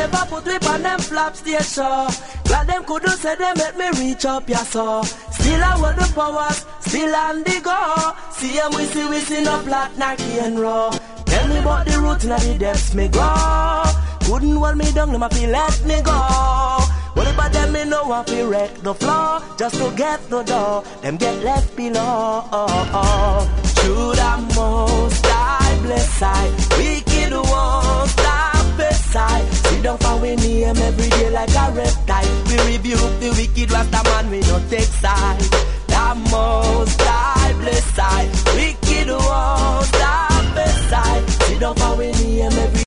never put whip on them flap stage show. Glad them couldn't say they make me reach up, yeah, so. Still I want the powers, still on the go. See them we see no black, Nike and raw. Tell me about the roots and the depths me go. Couldn't hold me down, them a feel let me go. What about them, me know I feel wreck the floor. Just to get the door, them get left below. Through the most I bless I, wicked won't stop beside. See don't find we name every day like a reptile. We rebuke the wicked Rasta man, we don't take side.